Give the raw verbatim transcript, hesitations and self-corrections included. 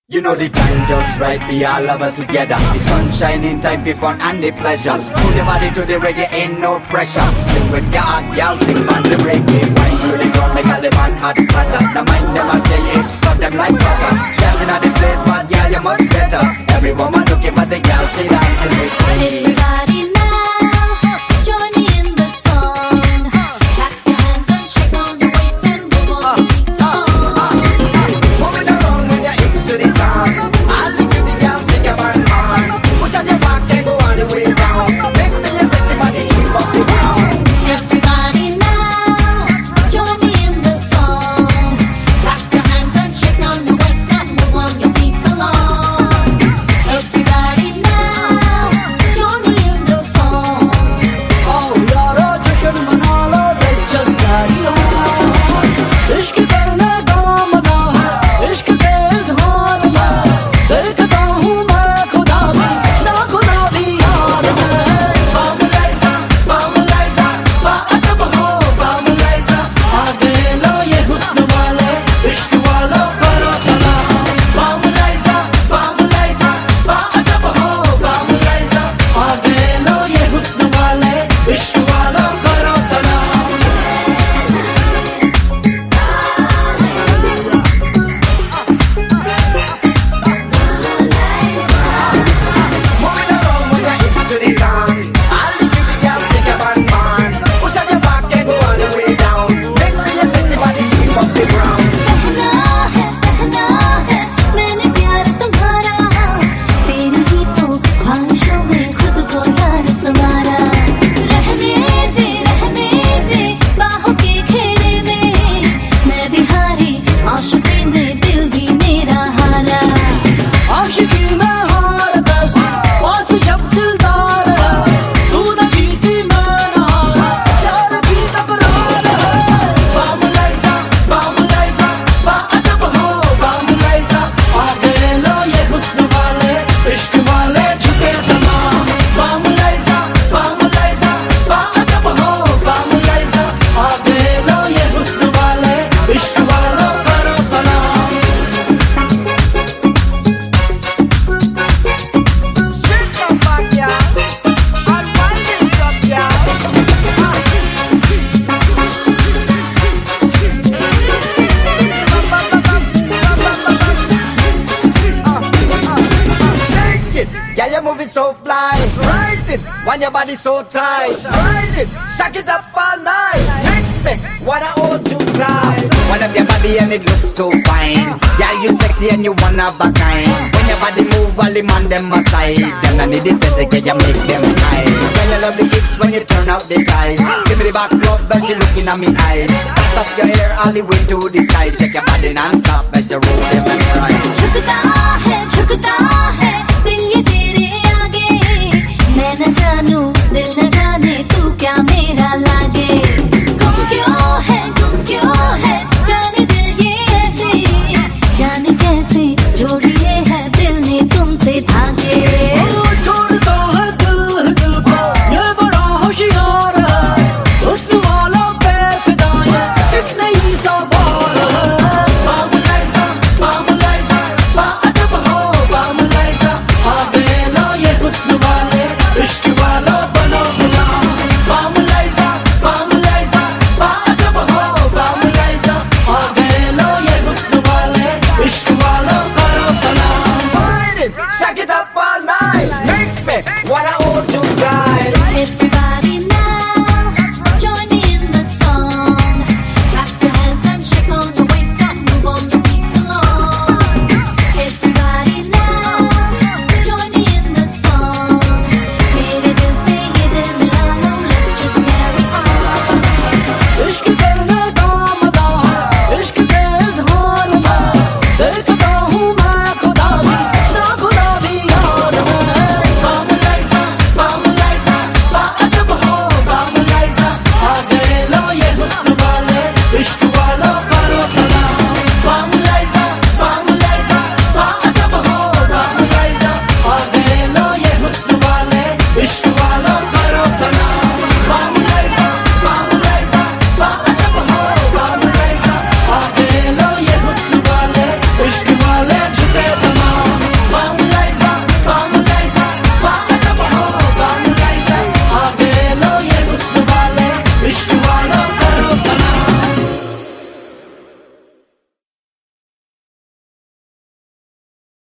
You know the time just right, be all of us together. The sunshine in time for fun and the pleasure. Move your body to the reggae, ain't no pressure. Sing with your hot girl, sing on the reggae. Wine to the ground, make all the man hot flatter. The mind them a stay hips, cut them like butter. Girls in the place, but girl you much better. Every woman looking but the girl she dancing with me. Everybody now, join me in the song. Clap your hands and shake on your waist and move on your feet along. Move it around when you're into the song. I'll leave you the girl, shake your band on. Push on your back and go all the way down. Make me your sexy body sweep up the ground. Everybody now, join me in the song. Clap your hands and shake on your waist and move on your feet along. Everybody now, join me in the song. Oh यारो जश्न मना लो, let's just carry on. इश्क करने का मजा है, इश्क के इज़हार में देखता हूँ मैं खुदा भी, ना खुदा भी यार में. बामुलाइज़ा, बामुलाइज़ा, बाअदब हो बामुलाइज़ा. आगे लो ये हुस्न वाले, इश्क वालों करो सलाम. बामुलाइज़ा, बामुलाइज़ा, बाअदब हो बामुलाइज़ा. आगे लो ये हुस्न वाले, इश्क वालों करो सलाम. Move it around when you're into the song. I'll leave you the girl, shake your band on. Push on your back and go all the way down. Make me your sexy body sweep up the ground. कहना है, कहना है, मैंने प्यार तुम्हारा. तेरी ही तो ख्वाहिशों में खुद को यार संवारा. रहने दे, रहने दे, बाहों के घेरे में. मैं भी हारी, आशिकी में दिल भी मेरा हारा. आशिकी में हार बस, पास जब दिलदार है. तू न जीती मैं न हारा, प्यार की तकरार है. बामुलाइज़ा, बामुलाइज़ा, बाअदब हो बामुलाइज़ा. आगे लो ये हुस्न वाले, इश्क वाले झुके तमाम. बामुलाइज़ा, बामुलाइज़ा, बाअदब हो बामुलाइज़ा. आगे लो ये हुस्न वाले, इश्क वालों करो सलाम. Shake your back, y'all. I'll wind it up, y'all. Shake it, yeah, you're moving so fly. Right it, when your body so tight. Right it, shake it up all night. Make me wanna hold you tight. One of your body and it looks so fine. Yeah, you sexy and you one of a kind. When your body move, all the man them aside. Then I need the sense that you make them high. Well, I love the hips when you turn out the ties. Give me the back rub as you looking at me eyes. Toss up your hair all the way to the sky. Shake your body non-stop as you roll them and cry. झुकता है, झुकता है, दिल ये तेरे आगे. मैं न जानू, दिल न जाने, तू क्या मेरा लागे. गुम क्यों है, गुम क्यों है, जाने दिल ये ऐसे. जाने कैसे जोड़ लिए है दिल ने तुमसे धागे. छोड़ता है दिल दिल को, ये बड़ा होशियार है. हुस्न वालों पे फिदा ये एक नई सवार है. बामुलाइज़ा, बामुलाइज़ा, बाअदब हो बामुलाइज़ा. आगे लो ये हुस्न वाले, इश्क वालों बनो गुलाम. बामुलाइज़ा, बामुलाइज़ा, बाअदब हो बामुलाइज़ा. आगे लो ये हुस्न वाले, इश्क वालों करो सलाम. Wind it, shake it up all night. Make me wanna hold you tight. Everybody now, join me in the song. Clap your hands and shake on your waist and move on your feet along. Everybody now, join me in the song. मेरे दिल से ये दिल मिला लो, let's just carry on. इश्क करने का मजा है, इश्क के इज़हार में देखता